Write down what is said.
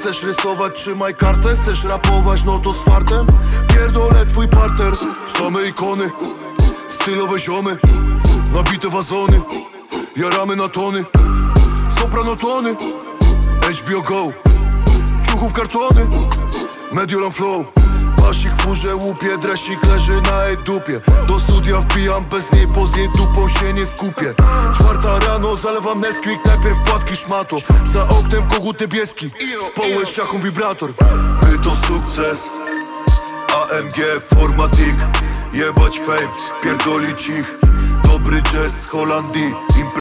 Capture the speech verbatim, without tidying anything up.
Chcesz rysować, trzymaj kartę. Chcesz rapować, no to z fartem. Pierdolę twój parter. Same ikony, stylowe ziomy, nabite wazony, jaramy na tony. Soprano tony, H B O Go, ciuchów kartony, Mediolan Flow. Pasik w furze łupie, dresik leży na jej dupie. Do studia wbijam, bez niej poz jej dupą się nie skupię. Czwarta rano, zalewam Nesquik, najpierw płatki szmato. Za oknem kogut niebieski, z ściachą wibrator. My to sukces, A M G Formatik. Jebać fame, pierdolić ich. Dobry jazz z Holandii.